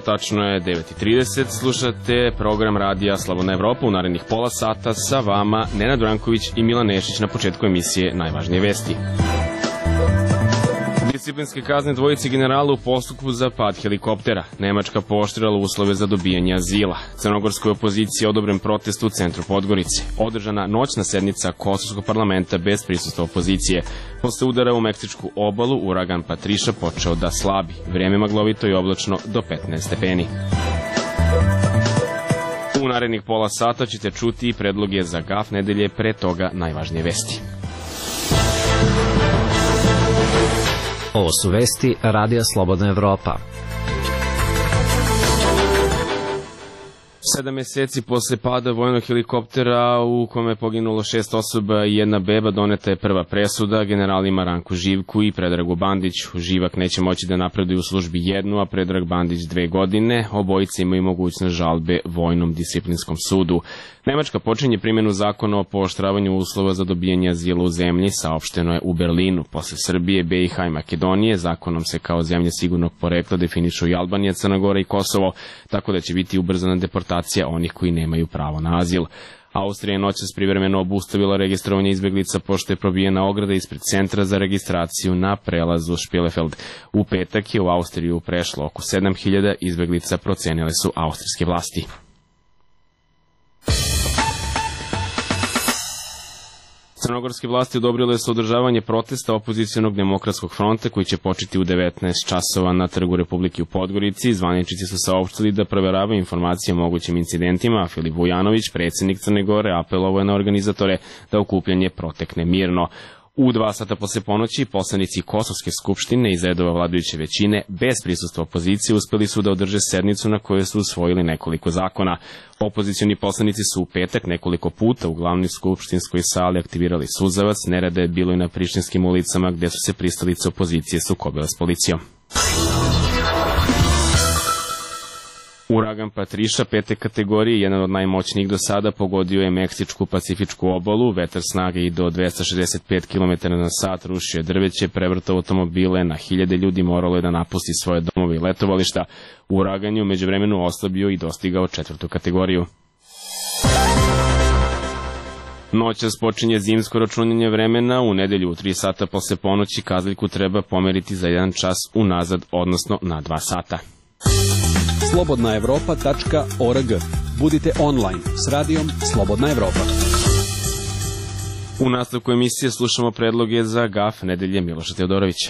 tačno je 9:30, slušate program radija Slobodna Evropa u narednih pola sata sa vama Nenad Branković i Milan Nešić na početku emisije Najvažnije vesti. Disciplinske kazne dvojici generala u postupku za pad helikoptera. Nemačka pooštrila uslove za dobijanje azila. Crnogorskoj opoziciji odobren protest u centru Podgorice. Održana noćna sednica Kosovskog parlamenta bez prisustva opozicije. Posle udara u meksičku obalu, uragan Patriša počeo da slabi. Vreme maglovito i oblačno do 15 stepeni. U narednih pola sata ćete čuti predloge za GAF nedelje, pre toga najvažnije vesti. Ovo su vesti Radija Slobodna Evropa. 7 meseci posle pada vojnog helikoptera u kome je poginulo 6 osoba i jedna beba, doneta je prva presuda generalima Ranku Živku i Predragu Bandiću. Živak neće moći da napreduje u službi 1, a Predrag Bandić 2 godine. Obojice imaju mogućnost žalbe Vojnom disciplinskom sudu. Nemačka počinje primjenu zakona o pooštravanju uslova za dobijanje azila u zemlji, saopšteno je u Berlinu. Posle Srbije, BiH i Makedonije, zakonom se kao zemlje sigurnog porekla definišu i Albanija, Crna Gora i Kosovo, tako da će biti ubrzana deportacija onih koji nemaju pravo na azil. Austrija je noćas privremeno obustavila registrovanje izbeglica pošto je probijena ograda ispred centra za registraciju na prelazu Špilefeld. U petak je u Austriju prešlo oko 7000 izbeglica, procenile su austrijske vlasti. Crnogorske vlasti odobrile su održavanje protesta opozicionog demokratskog fronta koji će početi u 19 časova na Trgu Republike u Podgorici. Zvaničnici su saopštili da proveravaju informacije o mogućim incidentima, a Filip Vujanović, predsjednik Crne Gore, apelovao je na organizatore da okupljanje protekne mirno. U 2 sata posle ponoći poslanici Kosovske skupštine iz redova vladajuće većine bez prisustva opozicije uspeli su da održe sednicu na kojoj su usvojili nekoliko zakona. Opozicioni poslanici su u petak nekoliko puta u glavnoj skupštinskoj sali aktivirali suzavac, nereda je bilo i na prištinskim ulicama gde su se pristalice opozicije sukobile s policijom. Uragan Patriša 5. kategorije, jedan od najmoćnijih do sada, pogodio je meksičku pacifičku obalu. Vetar snage i do 265 km/h rušio je drveće, prevrtao automobile, na hiljade ljudi moralo je da napusti svoje domove i letovališta. Uragan je u međuvremenu oslabio i dostigao 4. kategoriju. Noćas počinje zimsko računanje vremena. U nedelju u 3 sata posle ponoći kazaljku treba pomeriti za 1 čas unazad, odnosno na 2 sata. slobodnaevropa.org. Budite online s radijom Slobodna Evropa. U nastavku emisije slušamo predloge za GAF nedelje Miloša Teodorovića.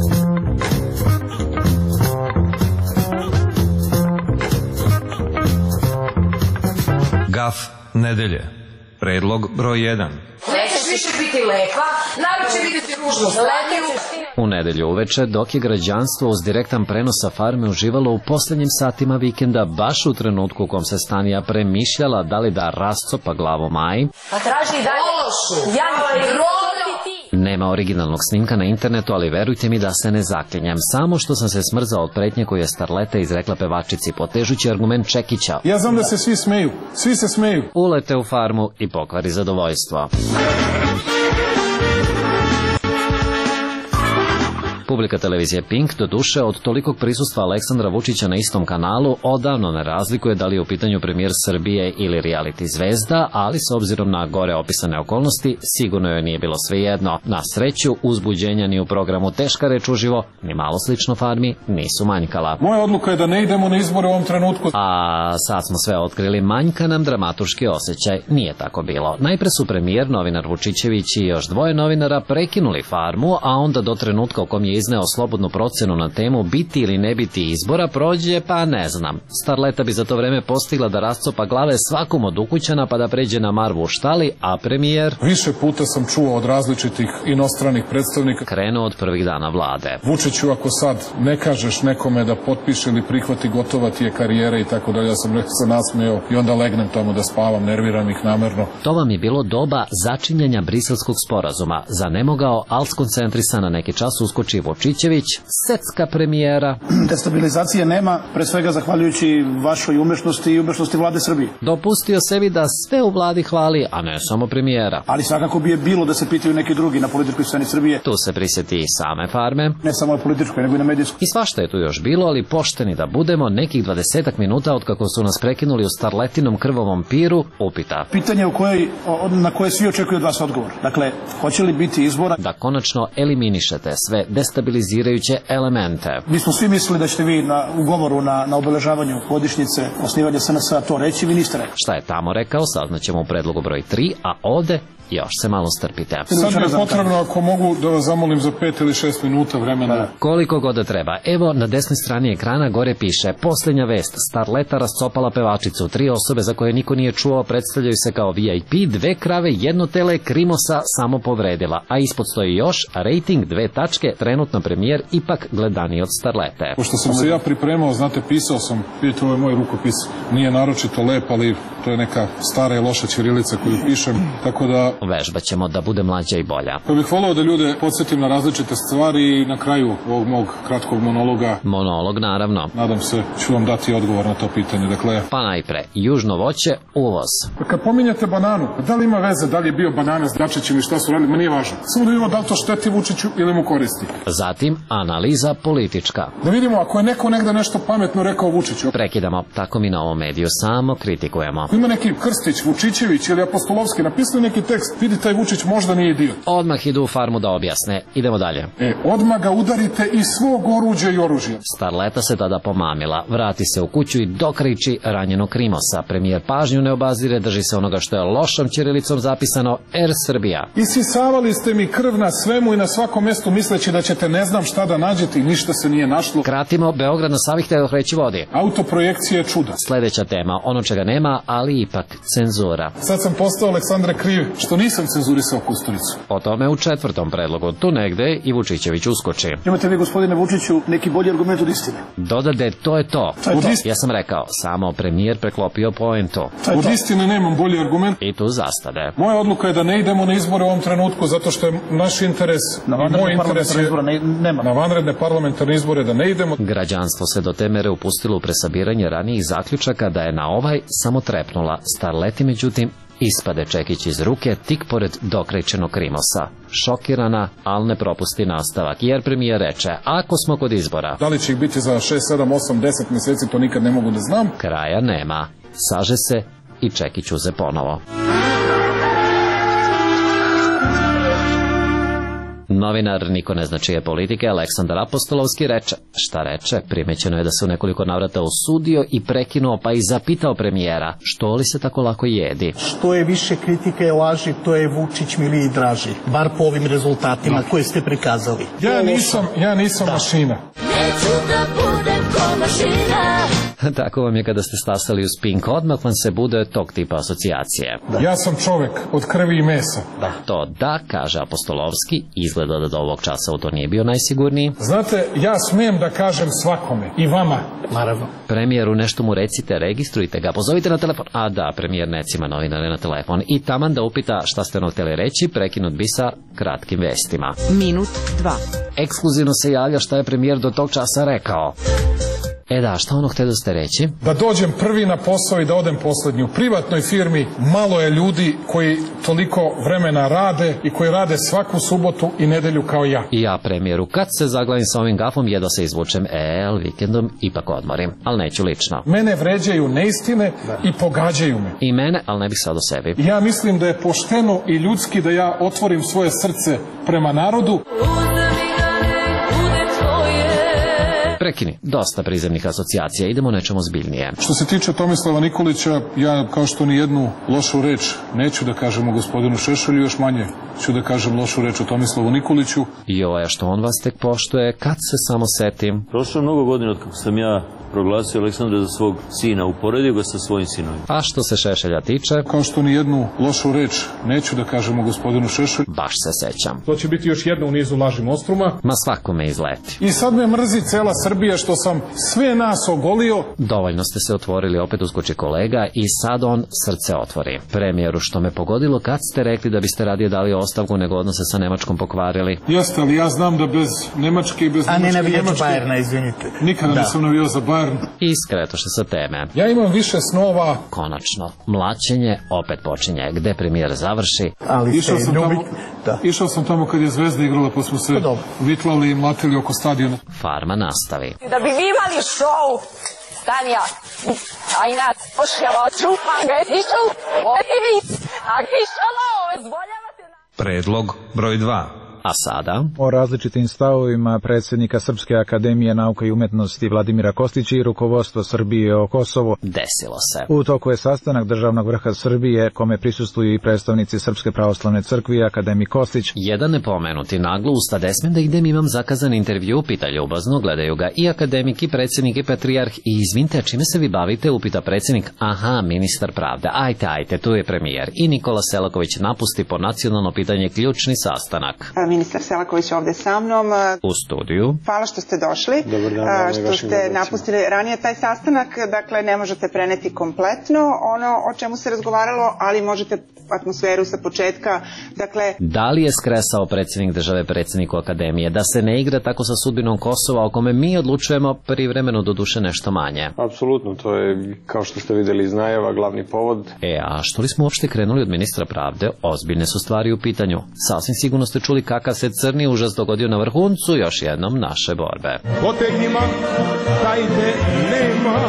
GAF nedelje. Predlog broj 1. Nećeš više biti lepa, naravno će vidjeti ružnu slatiju. U nedelju uveče, dok je građanstvo uz direktan prenos sa farme uživalo u posljednjim satima vikenda, baš u trenutku u kom se Stanija premišljala da li da rascopa glavu Maji, Pa traži i dalje lošu. nema originalnog snimka na internetu, ali verujte mi da se ne zaklinjem. Samo što sam se smrzao od pretnje koju je starleta izrekla pevačici, potežući argument Čekića. Ja znam da se svi smeju, svi se smeju. Ulete u farmu i pokvari zadovoljstvo. Publika televizije Pink, do duše, od tolikog prisustva Aleksandra Vučića na istom kanalu, odavno ne razlikuje da li je u pitanju premijer Srbije ili reality zvezda, ali s obzirom na gore opisane okolnosti, sigurno joj nije bilo svejedno. Na sreću, uzbuđenja ni u programu Teška reč uživo, ni malo slično farmi, nisu manjkala. Moja odluka je da ne idemo na izbore u ovom trenutku. A sad smo sve otkrili, manjka nam dramaturški osjećaj. Nije tako bilo. Najpre su premijer, novinar Vučićević i još 2 novinara prekinuli farmu, a onda do trenutka u kom je izneo slobodnu procenu na temu biti ili ne biti izbora prođe, pa ne znam. Starleta bi za to vreme postigla da rascopa glave svakom od ukućana pa da pređe na marvu u štali, a premijer... Više puta sam čuo od različitih inostranih predstavnika. Krenuo od prvih dana vlade. Vučiću, ako sad ne kažeš nekome da potpiše ili prihvati, gotova ti je karijera i tako dalje. Ja sam rekao, se nasmeo i onda legnem tamo da spavam, nerviram ih namerno. To vam je bilo doba začinjenja Briselskog sporazuma. Za nemogao, al skoncentrisan na neki čas uskoči Vučićević, secka premijera. Destabilizacije nema, pre svega zahvaljujući vašoj umešnosti i umešnosti vlade Srbije. Dopustio sebi da sve u vladi hvali, a ne samo premijera. Ali svakako bi je bilo da se pitaju neki drugi na političkoj sceni Srbije. Tu se prisjeti i same farme. Ne samo na političkoj, nego i na medijskoj. I svašta je tu još bilo, ali pošteni da budemo, nekih 20 minuta od kako su nas prekinuli u starletinom krvavom piru, upita. Pitanje na koje svi očekuju od vas odgovor. Dakle, hoće li biti izbora? Da konačno eliminišete sve destabilizirajuće elemente. Mi smo svi mislili da ćete vi u govoru na obeležavanju godišnjice osnivanja SNS-a to reći, vi niste rekli. Šta je tamo rekao, saznaćemo u predlogu broj 3, a ovde još se malo strpite. Sad mi je potrebno, ako mogu, da vas zamolim za 5 ili 6 minuta vremena. Koliko god da treba. Evo, na desnoj strani ekrana gore piše: posljednja vest, starleta rascopala pevačicu, 3 osobe za koje niko nije čuo predstavljaju se kao VIP, 2 krave, 1 tele, Krimosa samo povredila, a ispod stoji još rating 2 tačke, trenutno premijer ipak gledaniji od starlete. Pošto sam se ja pripremao, znate, pisao sam, vidite, ovo je moj rukopis, nije naročito lep, ali to je neka stara i loša ćirilica koju pišem, tako da vežbat ćemo da bude mlađa i bolja. Pa bih voleo da ljude podsjetim na različite stvari i na kraju ovog mog kratkog monologa. Monolog, naravno. Nadam se, ću vam dati odgovor na to pitanje. Dakle, pa najpre, južno voće, uvoz. Kad pominjate bananu, da li ima veze da li je bio banana s Dačićem i šta su radili, ma nije važno. Samo da vidimo da li to šteti Vučiću ili mu koristi. Zatim, analiza politička. Da vidimo ako je neko negde nešto pametno rekao Vučiću. Prekidamo, tako mi na ovom mediju samo kritikujemo. Ima neki Krstić, Vučićević ili Apostolovski napisali neki tekst, vidi taj Vučić možda nije idiot. Odmah idu u farmu da objasne. Idemo dalje. Odmah ga udarite iz svog oruđa i oružja. Starleta se tada pomamila, vrati se u kuću i dokriči ranjenog Krimosa. Premijer pažnju ne obazire, drži se onoga što je lošom ćirilicom zapisano Air Srbija. Isisavali ste mi krv na svemu i na svakom mjestu misleći da ćete ne znam šta da nađete i ništa se nije našlo. Kratimo, Beograd na Savi hteo hreći vodi. Autoprojekcija je čuda. Sledeća tema, ono čega nema, ali ipak cenzura. Sad sam postao, Aleksandre, kriv što nisam cenzurisao Kusturicu. O tome u 4. predlogu. Tu negde i Vučićević uskoči. Imate vi, gospodine Vučiću, neki bolji argument od istine? Dodade, to je to. Ja sam rekao, samo premijer preklopio poentu. Od istine nemam bolji argument. I tu zastade. Moja odluka je da ne idemo na izbore u ovom trenutku zato što je naš interes i moj interes je na vanredne parlamentarne izbore da ne idemo. Građanstvo se do te mere upustilo u presabiranje ranijih zaključaka da je na ovaj samo trepnula. Starleti, međutim, ispade čekić iz ruke tik pored dokrećenog Krimosa. Šokirana, ali ne propusti nastavak, jer premijer reče, ako smo kod izbora. Da li će ih biti za 6, 7, 8, 10 mjeseci, to nikad ne mogu da znam. Kraja nema. Saže se i čekić uze ponovo. Novinar, niko ne zna čije politike, Aleksandar Apostolovski reče. Šta reče? Primećeno je da se u nekoliko navrata osudio i prekinuo, pa i zapitao premijera, što li se tako lako jedi? Što je više kritike i laži, to je Vučić miliji draži. Bar po ovim rezultatima koje ste prikazali. Ja nisam mašina. Neću da budem ko mašina. Tako vam je kada ste stasali uz Pink, odmah vam se bude tog tipa asocijacije. Ja sam čovek od krvi i mesa. To da, kaže Apostolovski, izgleda da do ovog časa u to nije bio najsigurniji. Znate, ja smijem da kažem svakome, i vama. Naravno. Premijeru, nešto mu recite, registrujte ga, pozovite na telefon. A da, premijer necima novinare na telefon. I taman da upita šta ste ono htjeli reći, prekinut bi sa kratkim vestima. Minut 2. Ekskluzivno se javlja šta je premijer do tog časa rekao. Da, šta ono htjeli ste reći? Da dođem prvi na posao i da odem poslednji. U privatnoj firmi malo je ljudi koji toliko vremena rade i koji rade svaku subotu i nedelju kao ja. I ja, premijeru, kad se zaglavim sa ovim gafom, jedva se izvučem, ali vikendom ipak odmorim. Ali neću lično. Mene vređaju neistine i pogađaju me. I mene, ali ne bih sad o sebi. Ja mislim da je pošteno i ljudski da ja otvorim svoje srce prema narodu. Prekini, dosta prizemnih asocijacija, idemo nečemu zbiljnije. Što se tiče Tomislava Nikolića, ja kao što ni jednu lošu reč neću da kažem o gospodinu Šešelju, još manje ću da kažem lošu reč o Tomislavu Nikoliću. Što on vas tek poštuje, kad se samo setim. Prošlo je mnogo godina od kako sam ja proglasio Aleksandra za svog sina, uporedio ga sa svojim sinovima. A što se Šešelja tiče, kao što ni jednu lošu reč neću da kažem o gospodinu Šešelju. Baš se sećam. To će biti još jedna u nizu laži Mostruma. Ma svakome izleti. I sad me mrzi cela Srbija što sam sve nas ogolio. Dovoljno ste se otvorili, opet uskoči kolega i sad on srce otvori. Premijeru, što me pogodilo kad ste rekli da biste radije dali ostavku nego odnose sa Nemačkom pokvarili. Jeste, ali ja znam da bez Nemačke i bez Nemačke... A ne navijač Bayerna, izvinite. Nikada nisam navijao za Bayern. I skretoše sa teme. Ja imam više snova. Konačno, mlaćenje opet počinje. Gde premijer završi? Ali išao sam tamo kad je Zvezda igrala, pa smo se vitlali i mlatili oko stadiona. Farma nastavi. Da bi vi imali šou, Tanja, ajnac, pošljava, čupam ga, tišu, a kišalo, zvoljavate na... Predlog broj 2. A sada? O različitim stavovima predsjednika Srpske akademije nauka i umetnosti Vladimira Kostića i rukovodstva Srbije o Kosovo. Desilo se. U toku je sastanak državnog vrha Srbije, kome prisustvuju i predstavnici Srpske pravoslavne crkve i akademik Kostić. Jedan nepomenuti naglo usta desme da idem, imam zakazan intervju, pita ljubazno, gledaju ga i akademik i predsjednik i patrijarh. I izvinite, čime se vi bavite, upita predsjednik. Aha, ministar pravde. Ajte, tu je premijer. I Nikola Selaković napusti po nacionalno pitanje ključni sastanak. Ministar Selaković ovde sa mnom. U studiju. Hvala što ste došli. Dobar dan, što ste napustili ranije taj sastanak. Dakle, ne možete preneti kompletno ono o čemu se razgovaralo, ali možete atmosferu sa početka. Dakle, da li je skresao predsjednik države predsjedniku akademije da se ne igra tako sa sudbinom Kosova, o kome mi odlučujemo, privremeno doduše nešto manje? Apsolutno, to je, kao što ste videli iz najava, glavni povod. A što li smo uopšte krenuli od ministra pravde? Ozbiljne su stvari u pitanju. Sasvim sigurno ste čuli kakav se crni užas dogodio na vrhuncu još jednom naše borbe. Potegnima, dajte, nema.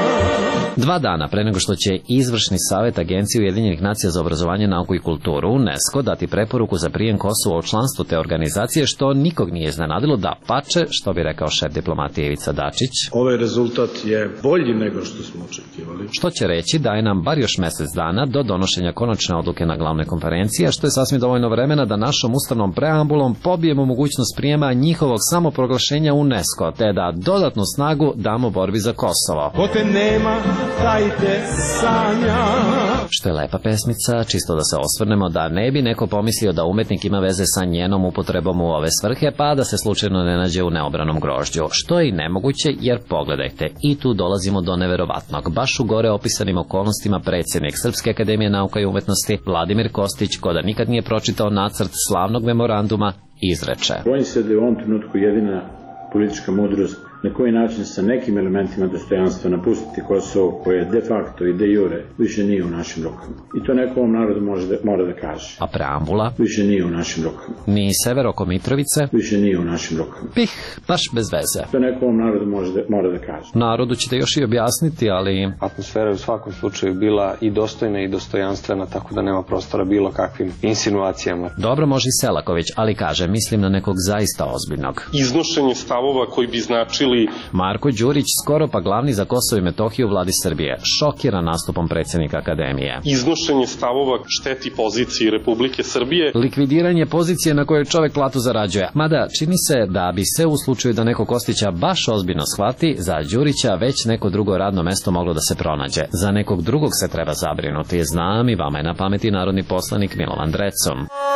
2 dana pre nego što će Izvršni savjet Agencije Ujedinjenih nacija za obrazovanje, nauku i kulturu UNESCO dati preporuku za prijem Kosova u članstvo te organizacije, što nikog nije iznenadilo, da pače, što bi rekao šef diplomatije Ivica Dačić. Ovaj rezultat je bolji nego što smo očekivali. Što će reći da je nam bar još mjesec dana do donošenja konačne odluke na glavnoj konferenciji, a što je sasvim dovoljno vremena da našom ustavnom preambulom pobijemo mogućnost prijema njihovog samoproglašenja UNESCO, te da dodatnu snagu damo borbi za Kosovo. Pote nema, dajte sanja. Što je lepa pesmica, čisto da se osvrnemo da ne bi neko pomislio da umetnik ima veze sa njenom upotrebom u ove svrhe, pa da se slučajno ne nađe u neobranom grožđu, što je i nemoguće, jer pogledajte, i tu dolazimo do neverovatnog. Baš u gore opisanim okolnostima predsjednik Srpske akademije nauka i umetnosti Vladimir Kostić, ko da nikad nije pročitao nacrt slavnog memoranduma, izreče. Bojim se da je u ovom trenutku jedina politička mudrost na koji način sa nekim elementima dostojanstva napustiti Kosovo, koje de facto i de jure više nije u našim rukama. I to neko ovom narodu mora da kaže. A preambula? Više nije u našim rukama. Ni sever oko Mitrovice? Više nije u našim rukama. Baš bez veze. To neko ovom narodu mora da kaže. Narodu ćete još i objasniti, ali... Atmosfera je u svakom slučaju bila i dostojna i dostojanstvena, tako da nema prostora bilo kakvim insinuacijama. Dobro, može i Selaković, ali kaže, mislim na nekog zaista ozbiljnog. Iznošenje stavova koji bi značili... Marko Đurić, skoro pa glavni za Kosovo i Metohiju u vladi Srbije, šokiran nastupom predsjednika akademije. Iznošenje stavova šteti poziciji Republike Srbije. Likvidiranje pozicije na kojoj čovek platu zarađuje. Mada, čini se da bi se u slučaju da neko Kostića baš ozbiljno shvati, za Đurića već neko drugo radno mesto moglo da se pronađe. Za nekog drugog se treba zabrinuti. Znam, i vama je na pameti narodni poslanik Milovan Drecun.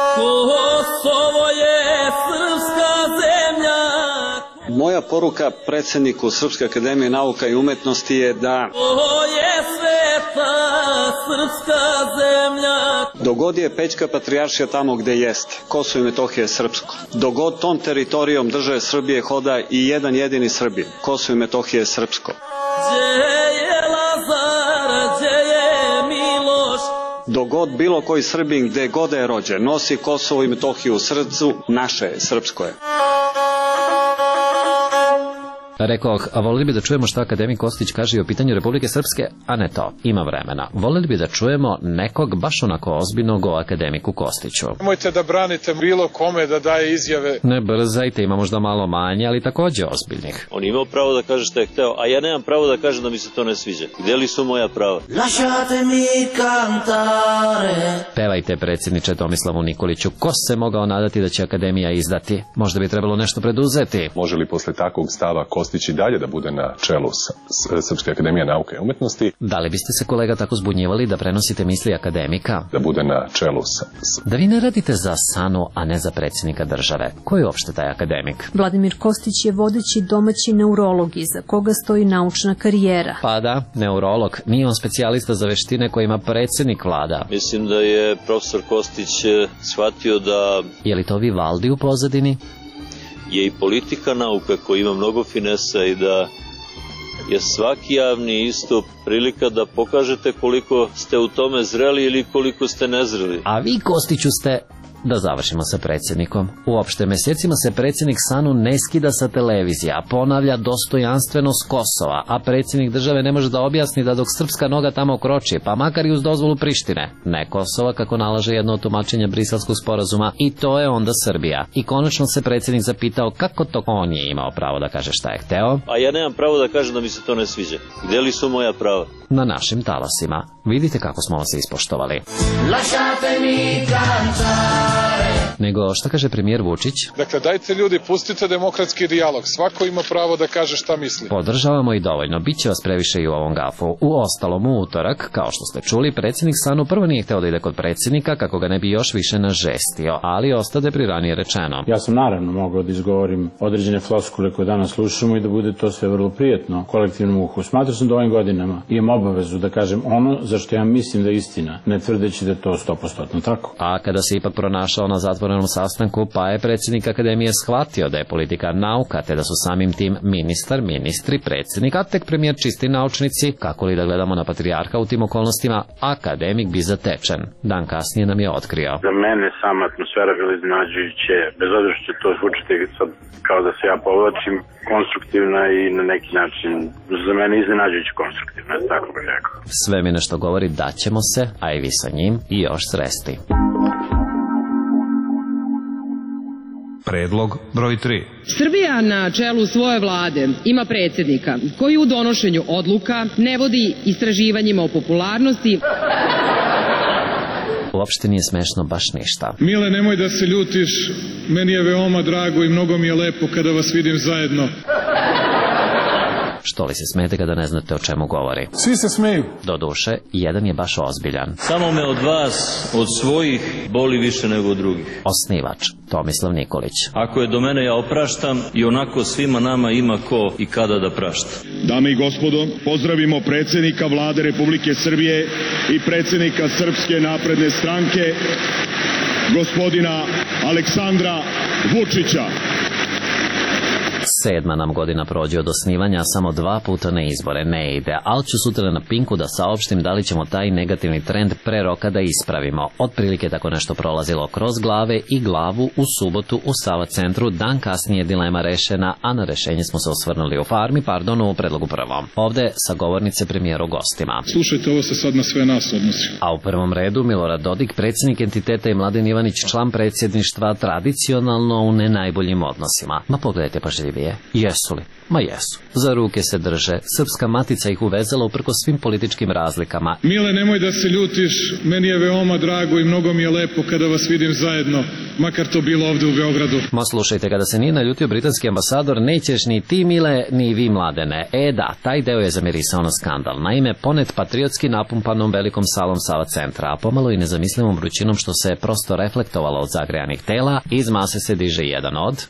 Kosovo je srpska zemlja. Moja poruka predsjedniku Srpske akademije nauka i umetnosti je da ovo je sveta srpska zemlja. Dogod je Pećka patrijaršija tamo gde jeste, Kosovo i Metohija je srpsko. Dogod tom teritorijom države Srbije hoda i jedan jedini Srbin, Kosovo i Metohija je srpsko. Gdje je Lazar, gdje je Miloš. Dogod bilo koji Srbin gde god je rođen nosi Kosovo i Metohiju u srcu, naše je, srpsko je. Rekoh, a volili bi da čujemo šta akademik Kostić kaže o pitanju Republike Srpske, a ne to, ima vremena. Volili bi da čujemo nekog baš onako ozbiljnog o akademiku Kostiću. Nemojte da branite bilo kome da daje izjave. Ne brzajte, ima možda malo manje, ali takođe ozbiljnih. On imao pravo da kaže šta je hteo, a ja nemam pravo da kažem da mi se to ne sviđa. Gde li su moja prava? Lasciate mi cantare. Pevajte, predsjedniče Tomislavu Nikoliću, ko se mogao nadati da će akademija izdati? Možda bi trebalo nešto preduzeti. Može li posle takvog stava Kostić Kostić i dalje da bude na čelu Srpske akademije nauke i umetnosti. Da li biste se, kolega, tako zbunjivali da prenosite misli akademika? Da bude na čelu Da vi ne radite za SANU, a ne za predsjednika države. Ko je uopšte taj akademik? Vladimir Kostić je vodeći domaći neurolog iza koga stoji naučna karijera. Pa da, neurolog. Nije on specijalista za veštine koje ima predsjednik vlada. Mislim da je profesor Kostić shvatio da... Je li to Vivaldi u pozadini? Je i politika nauka koja ima mnogo finesa i da je svaki javni istup prilika da pokažete koliko ste u tome zreli ili koliko ste nezreli. A vi, Kostiću, ste... Da završimo sa predsjednikom. Uopšte, mjesecima se predsjednik SANU ne skida sa televizije, a ponavlja dostojanstveno s Kosova, a predsjednik države ne može da objasni da dok srpska noga tamo kroči, pa makar i uz dozvolu Prištine, ne Kosova, kako nalaže jedno od tumačenja Briselskog sporazuma, i to je onda Srbija. I konačno se predsjednik zapitao kako to on je imao pravo da kaže šta je hteo. A ja nemam pravo da kažem da mi se to ne sviđa. Gdje li su moja prava? Na našim talasima. Vidite kako smo vas ispoštovali. Lasciatemi cantare. Nego šta kaže premijer Vučić? Dakle, dajte ljudi, pustite demokratski dijalog. Svako ima pravo da kaže šta misli. Podržavamo i dovoljno. Biće vas previše i u ovom gafu. U ostalom, u utorak, kao što ste čuli, predsjednik SANU prvo nije hteo da ide kod predsjednika kako ga ne bi još više nažestio, ali ostade pri ranije rečeno. Ja sam naravno mogao da izgovorim određene floskule koje danas slušamo i da bude to sve vrlo prijetno kolektivnom uhu. Smatrao sam da ovim godinama imam obavezu da kažem ono za što ja mislim da je istina, ne tvrdeći da je to 100% tako. A kada se ipak pronašao na zatvorenom sastanku, pa je predsjednik akademije shvatio da je politika nauka, te da su samim tim ministar, ministri, predsjednik, a tek premijer čisti naučnici, kako li da gledamo na patrijarha u tim okolnostima, akademik bi zatečen. Dan kasnije nam je otkrio. Za mene sama atmosfera bila iznenađujuće, bez obzira što će to zvučiti sad kao da se ja povlačim, konstruktivna i na neki način za mene iznenađujuće konstruktivna, tako bih rekao. Sve mi nešto govori da ćemo se, a i vi sa njim, i još sresti. Predlog broj 3. Srbija na čelu svoje vlade ima predsjednika koji u donošenju odluka ne vodi istraživanjima o popularnosti. Uopšte nije smešno baš ništa. Mile, nemoj da se ljutiš, meni je veoma drago i mnogo mi je lepo kada vas vidim zajedno. Što li se smete kada ne znate o čemu govori? Svi se smeju. Doduše, jedan je baš ozbiljan. Samo me od vas, od svojih, boli više nego od drugih. Osnivač, Tomislav Nikolić. Ako je do mene, ja opraštam i onako svima nama ima ko i kada da prašta. Dame i gospodo, pozdravimo predsjednika Vlade Republike Srbije i predsjednika Srpske napredne stranke, gospodina Aleksandra Vučića. 7. nam godina prođe od osnivanja, samo 2 puta na izbore ne ide, ali ću sutra na Pinku da saopštim da li ćemo taj negativni trend pre roka da ispravimo. Otprilike tako nešto prolazilo kroz glave i glavu u subotu u Sava centru, dan kasnije dilema rešena, a na rešenje smo se osvrnuli u predlogu prvom. Ovde sa govornice premijeru gostima. Slušajte, ovo se sad na sve nas odnosi. A u prvom redu Milorad Dodik, predsjednik entiteta, i Mladen Ivanić, član predsjedništva, tradicionalno u ne najboljim odnosima. Ma pogledajte pažljivije. Jesu li? Ma jesu. Za ruke se drže. Srpska matica ih uvezala uprkos svim političkim razlikama. Mile, nemoj da se ljutiš, meni je veoma drago i mnogo mi je lepo kada vas vidim zajedno, makar to bilo ovde u Beogradu. Ma slušajte, kada se nije naljutio britanski ambasador, nećeš ni ti, Mile, ni vi, Mladene. Da, taj deo je zamirisao na skandal. Naime, ponet patriotski napumpanom velikom salom Sava centra, a pomalo i nezamislivom vrućinom što se prosto reflektovalo od zagrejanih tela, iz mase se diže jedan od...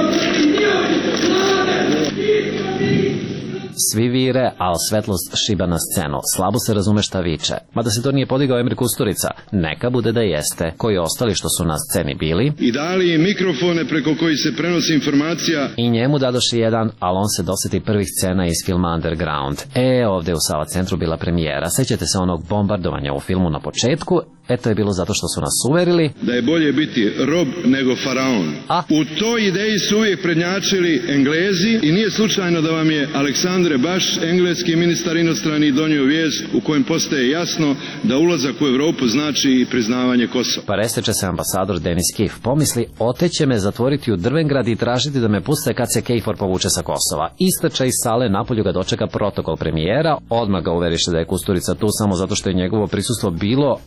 Svi vire, al svetlost šiba na scenu. Slabo se razume šta viče. Mada se to nije podigao Emir Kusturica. Neka bude da jeste. Koji ostali što su na sceni bili. I dali mikrofone preko kojih se prenosi informacija. I njemu dadoše jedan, ali on se doseti prvih scena iz filma Underground. Ovde u Sava centru bila premijera. Sećate se onog bombardovanja u filmu na početku? To je bilo zato što su nas uverili da je bolje biti rob nego faraon. U toj ideji su uvijek prednjačili Englezi i nije slučajno da vam je Aleksandre Baš, engleski ministar inostrani, donio vijest u kojem postaje jasno da ulazak u Evropu znači i priznavanje Kosova. Pa resteče se ambasador Denis Kif. Pomisli, oteće me zatvoriti u Drvengrad i tražiti da me puste kad se Kejfor povuče sa Kosova. Istrača iz sale, napolju ga dočeka protokol premijera, odmah ga uveriše da je Kusturica tu samo zato što je njegovo prisustvo bilo Mile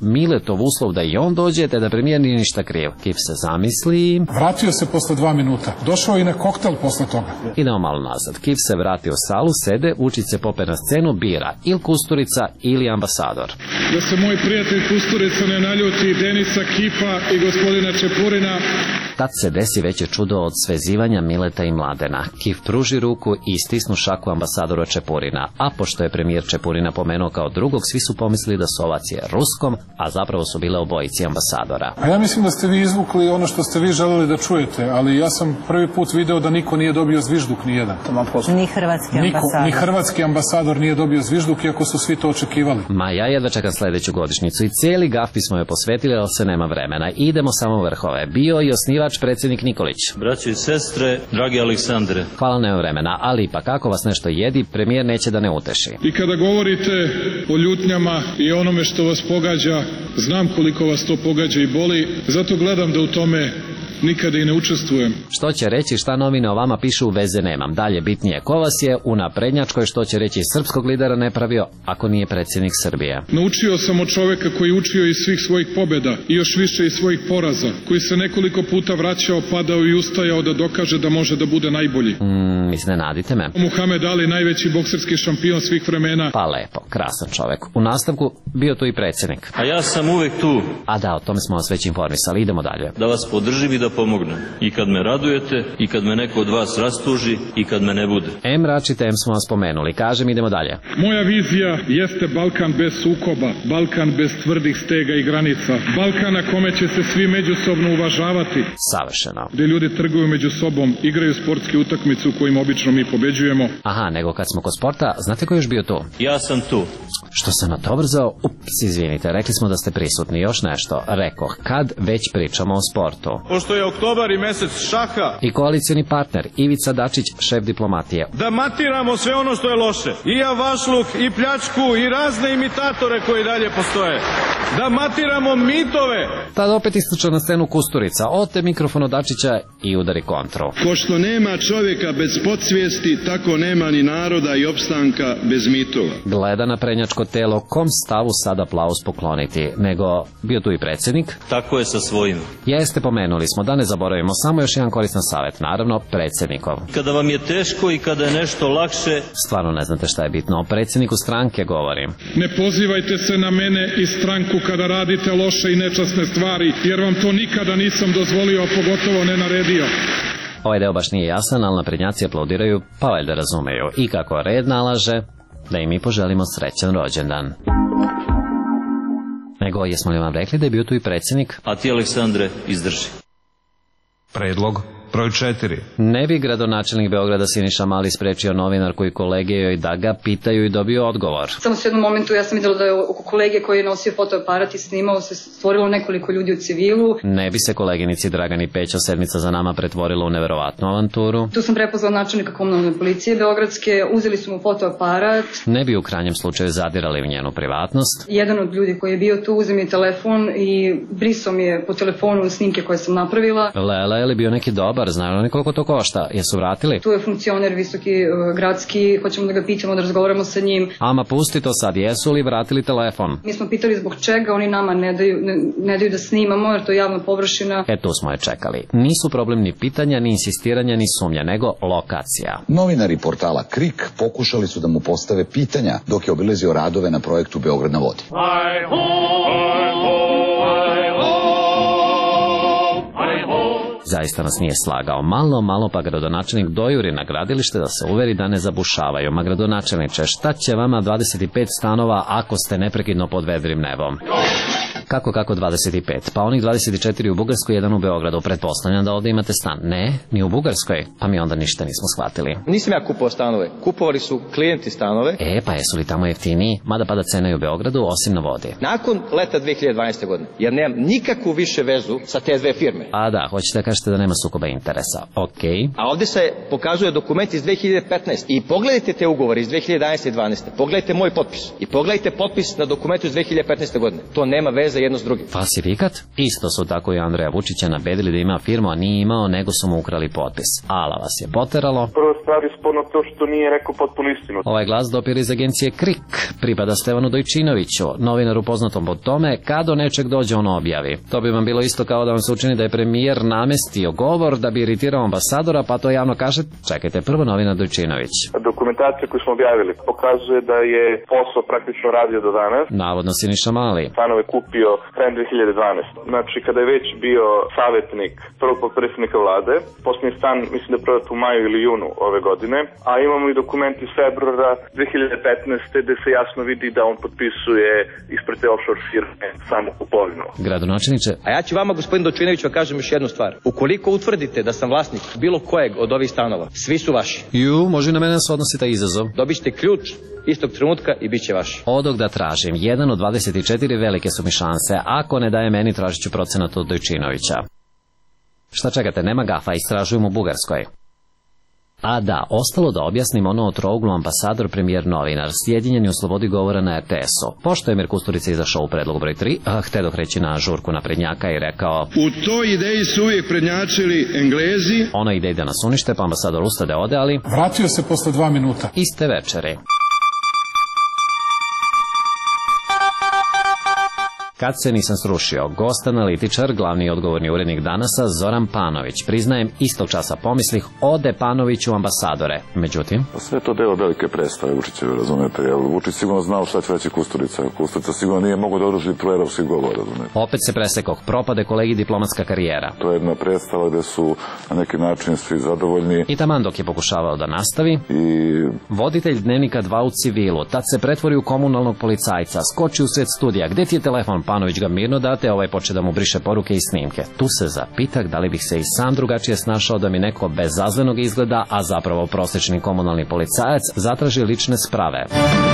gotov uslov da i on dođe, te da premijer nije ništa kriv. Kif se zamisli. Vratio se posle 2 minuta. Došao i na koktel posle toga. Idemo malo nazad. Kif se vrati u salu, sede, Vučić se pope na scenu, bira ili Kusturica ili ambasador. Da se moj prijatelj Kusturica ne naljuti, Denisa Kifa i gospodina Čepurina. Tad se desi veće čudo od svezivanja Mileta i Mladena. Kif pruži ruku i stisnu šaku ambasadora Čepurina, a pošto je premijer Čepurina pomenuo kao drugog, svi su pomislili da su ovacije ruskom, a zapravo su bile obojici ambasadora. A ja mislim da ste vi izvukli ono što ste vi želeli da čujete, ali ja sam prvi put video da niko nije dobio zvižduk nijedan. Ni hrvatski ambasador. Ni hrvatski ambasador nije dobio zvižduk, iako su svi to očekivali. Ma ja jedva čekam sledeću godišnjicu i cijeli gaf bismo joj posvetili, ali se nema vremena. Idemo samo vrhove. Bio i osnivač predsjednik Nikolić. Braćo i sestre, dragi Aleksandre. Hvala, nema vremena, ali ipak ako vas nešto jedi, premijer neće da ne uteši. I kada govorite o ljutnjama i onome što vas pogađa, znam koliko vas to pogađa i boli, zato gledam da u tome nikada i ne učestvujem. Što će reći, šta novine o vama pišu, veze nemam. Dalje bitnije, ko vas je u naprednjačkoj, što će reći srpskog lidera ne pravio, ako nije predsjednik Srbije. Naučio sam od čoveka koji učio iz svih svojih pobjeda i još više iz svojih poraza, koji se nekoliko puta vraćao, padao i ustajao da dokaže da može da bude najbolji. Iznenadite me. Muhamed Ali, najveći bokserski šampion svih vremena. Pa lepo, krasan čovek. U nastavku bio tu i predsjednik. A ja sam uvek tu. A da, o tome smo vas već informisali. Idemo dalje. Da vas podržim i da pomognem. I kad me radujete, i kad me neko od vas rastuži, i kad me ne bude. Em račite, em smo vas pomenuli. Kažem, idemo dalje. Moja vizija jeste Balkan bez sukoba, Balkan bez tvrdih stega i granica, Balkan na kome će se svi međusobno uvažavati. Savršeno. Gde ljudi trguju među sobom, igraju sportske utakmice u kojima obično mi pobeđujemo. Aha, nego kad smo kod sporta, znate ko je još bio tu? Ja sam tu. Što sam na to brzao? Ups, izvinite, rekli smo da ste prisutni. Još nešto, rekoh, kad već pričamo o sportu. Pošto je oktobar i mesec šaha. I koalicioni partner, Ivica Dačić, šef diplomatije. Da matiramo sve ono što je loše. I javašluk, i pljačku, i razne imitatore koji dalje postoje. Da matiramo mitove. Tad opet istuča na scenu Kusturica, ote mikrofon od Dačića i udari kontru. Ko što nema čovjeka bez podsvijesti, tako nema ni naroda i opstanka bez mitova. Gleda na prednjačko telo, kom stavu sad aplauz pokloniti, nego bio tu i predsjednik. Tako je sa svojim. Jeste, pomenuli smo, da ne zaboravimo, samo još jedan koristan savjet, naravno predsjednikov. Kada vam je teško i kada je nešto lakše... Stvarno ne znate šta je bitno, o predsjedniku stranke govorim. Ne pozivajte se na mene i stranku kada radite loše i nečasne stvari, jer vam to nikada nisam dozvolio, a pogotovo ne naredio. Ovaj deo baš nije jasan, ali naprednjaci aplaudiraju, pa valjda razumeju. I kako red nalaže, da im mi poželimo srećan rođendan. Nego, jesmo li vam rekli da je bio tu i predsjednik? A ti, Aleksandre, izdrži. Predlog broj 4. Ne bi gradonačelnik Beograda Siniša Mali sprečio novinarku i kolege joj da ga pitaju i dobio odgovor. Samo u jednom momentu ja sam vidjela da je oko kolege koji je nosio fotoaparat i snimao se stvorilo nekoliko ljudi u civilu. Ne bi se koleginici Dragani Pećo sedmica za nama pretvorila u neverovatnu avanturu. Tu sam prepoznala načelnika komunalne policije beogradske, uzeli su mu fotoaparat. Ne bi u krajnjem slučaju zadirali u njenu privatnost. Jedan od ljudi koji je bio tu uzeo mi telefon i brisao mi je po telefonu snimke koje sam napravila. Lela, je li bio neki dobar? Znaju li koliko to košta? Jesu vratili? Tu je funkcioner visoki gradski, hoćemo da ga pitamo, da razgovaramo sa njim. Ama pusti to sad, jesu li vratili telefon? Mi smo pitali zbog čega, oni nama ne daju da snimamo, jer to je javna površina. Tu smo je čekali. Nisu problem ni pitanja, ni insistiranja, ni sumnja, nego lokacija. Novinari portala KRIK pokušali su da mu postave pitanja dok je obilazio radove na projektu Beograd na vodi. Zaista nas nije slagao. Malo pa gradonačelnik dojuri na gradilište da se uveri da ne zabušavaju. Ma gradonačelniče, šta će vama 25 stanova ako ste neprekidno pod vedrim nebom? Kako 25? Pa onih 24 u Bugarskoj, jedan u Beogradu. Pretpostavljam da ovdje imate stan. Ne, ni u Bugarskoj. Pa mi onda ništa nismo shvatili. Nisam ja kupovao stanove. Kupovali su klijenti stanove. Pa jesu li tamo jeftiniji? Mada pada cena i u Beogradu, osim na vodi. Nakon leta 2012. godine, jer nemam nikakvu više vezu sa te dve firme. A da, hoćete da kažete da nema sukoba interesa. Okej. A ovdje se pokazuje dokument iz 2015. I pogledajte te ugovore iz 2011. i 2012. Pogledajte moj potpis. I pogledajte potpis na dokumentu iz 2015. godine. To nema veze jedno s drugim. Falsifikat? Isto su tako i Andreja Vučića nabedili da ima firmu, a nije imao, nego su mu ukrali potpis. Ala vas je poteralo. Prva stvar je sporno to što nije rekao potpunu istinu. Ovaj glas dopire iz agencije KRIK. Pripada Stevanu Dojčinoviću, novinaru poznatom po tome kad do nečeg dođe on objavi. To bi vam bilo isto kao da vam se učini da je premijer namestio govor da bi iritirao ambasadora, pa to javno kaže, čekajte, prvo novinar Dojčinović. Dokumentacija koju smo objavili pokazuje da je posao praktično radio do danas. Navodno Siniša Mali. Stanove kupio krajem 2012. Znači, kada je već bio savjetnik prvog potpredsjednika vlade, posljednji stan mislim da je prodat u maju ili junu ove godine, a imamo i dokument iz februara 2015. gde se jasno vidi da on potpisuje ispred te offshore firme samo kupovinu. Gradonačelniče. A ja ću vama, gospodin Dojčinović, vam kažem još jednu stvar. Ukoliko utvrdite da sam vlasnik bilo kojeg od ovih stanova, svi su vaši. Može na mene se odnosi taj izazov. Dobićete ključ istog trenutka i bit će vaš. Odog da tražim, 1 od 24 velike su mi šanse. Ako ne daje meni, tražit ću procenat od Dojčinovića. Šta čekate, nema gafa, istražujemo u Bugarskoj. A da, ostalo da objasnim ono o trouglu ambasador, premijer, novinar, sjedinjeni u slobodi govora na RTS-u. Pošto je Emir Kusturica izašao u predlogu broj 3, htedok reći na žurku naprednjaka i rekao: U toj ideji su uvijek prednjačili Englezi. Ona ide da nas unište, pa ambasador ustade ode, ali vratio se posle 2 minuta. Iste večeri. Kad se nisam srušio, gost analitičar, glavni i odgovorni urednik Danasa, Zoran Panović, priznajem, istog časa pomislih, ode Panoviću ambasadore. Međutim... Sve to deo velike predstave Vučićeve, razumete, jer Vučić sigurno znao šta će reći Kusturica. Kusturica sigurno nije mogo da održi proevropski govor, razumete. Opet se presekog, propade kolegi diplomatska karijera. To je jedna predstava gde su na neki način svi zadovoljni. I taman dok je pokušavao da nastavi, voditelj Dnevnika 2 u civilu, tad se pretvori u komunalnog policajca, skoči u sred studija, gde ti je telefon? Panović ga mirno date, ovaj poče da mu briše poruke i snimke. Tu se zapitak da li bih se i sam drugačije snašao da mi neko bezazlenog izgleda, a zapravo prosječni komunalni policajac, zatraži lične sprave.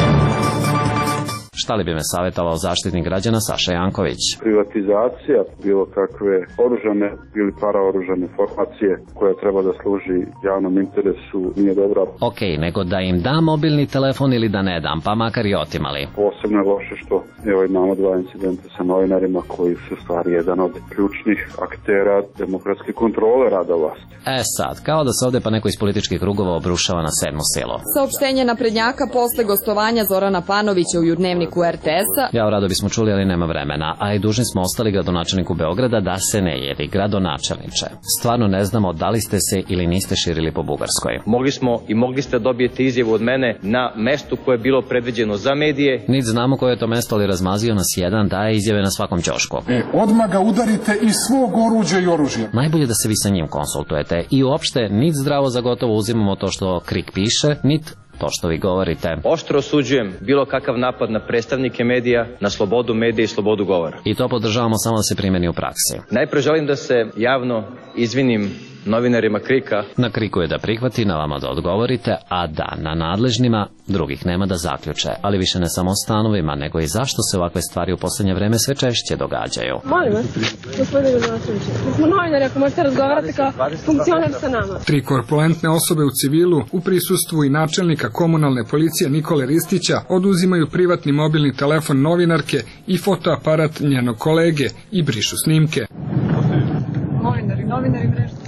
Šta li bi me savjetovao zaštitnik građana Saša Janković? Privatizacija bilo kakve oružane ili paraoružane formacije koja treba da služi javnom interesu nije dobra. Ok, nego da im dam mobilni telefon ili da ne dam, pa makar i otimali. Posebno je loše što imamo 2 incidenta sa novinarima koji su stvari jedan od ključnih aktera demokratske kontrole rada vlasti. Sad, kao da se ovde pa neko iz političkih krugova obrušava na 7. selo. Saopštenje naprednjaka posle gostovanja Zorana Panovića u Dnevniku RTS-a. Ja rado bismo čuli, ali nema vremena, a i dužni smo ostali gradonačelniku Beograda da se ne jedi. Gradonačelniče, stvarno ne znamo da li ste se ili niste širili po Bugarskoj. Mogli smo i mogli ste dobijeti izjavu od mene na mestu koje je bilo predviđeno za medije. Niti znamo koje je to mesto, ali razmazio nas jedan, daje izjave na svakom ćošku. Odmah ga udarite iz svog oruđa i oružja. Najbolje da se vi sa njim konsultujete i uopšte nit zdravo za gotovo uzimamo to što KRIK piše, nit to što vi govorite. Oštro osuđujem bilo kakav napad na predstavnike medija, na slobodu medija i slobodu govora. I to podržavamo samo da se primeni u praksi. Najpre želim da se javno izvinim novinarima KRIK-a. Na KRIK-u je da prihvati, na vama da odgovorite, a da na nadležnima drugih nema da zaključe. Ali više ne samo o stanovima, nego i zašto se ovakve stvari u poslednje vreme sve češće događaju. Molim vas, gospodine gradonačelniče, mi smo novinari, ako možete razgovarati kao funkcioner sa nama. 3 korpulentne osobe u civilu u prisustvu i načelnika komunalne policije Nikole Ristića oduzimaju privatni mobilni telefon novinarke i fotoaparat njenog kolege i brišu snimke. Novinari mreža.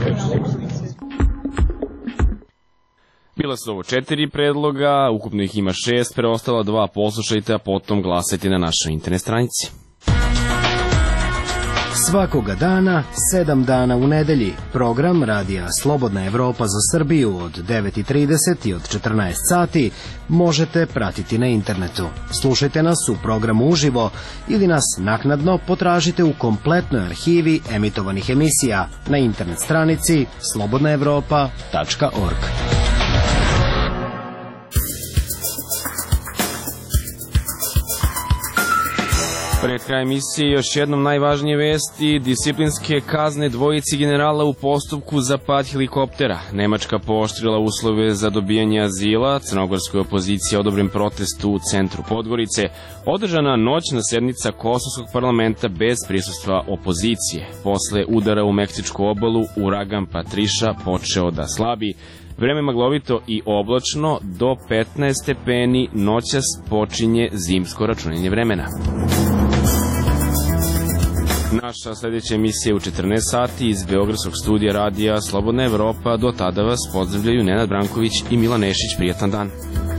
Bila su ovo 4 predloga, ukupno ih ima 6, preostala 2 poslušajte, a potom glasajte na našoj internet stranici. Svakoga dana, 7 dana u nedelji, program Radija Slobodna Evropa za Srbiju od 9:30 i od 14 sati možete pratiti na internetu. Slušajte nas u programu uživo ili nas naknadno potražite u kompletnoj arhivi emitovanih emisija na internet stranici slobodnaevropa.org. Pred kraj emisije još jednom najvažnije vesti, disciplinske kazne dvojici generala u postupku za pad helikoptera. Nemačka pooštrila uslove za dobijanje azila, crnogorskoj opoziciji odobren protest u centru Podgorice, održana noćna sednica Kosovskog parlamenta bez prisustva opozicije. Posle udara u Meksičku obalu, uragan Patriša počeo da slabi. Vreme maglovito i oblačno, do 15 stepeni, noćas počinje zimsko računanje vremena. Naša sljedeća emisija u 14 sati iz Beogradskog studija radija Slobodna Evropa. Do tada vas pozdravljaju Nenad Branković i Milan Nešić. Prijatan dan.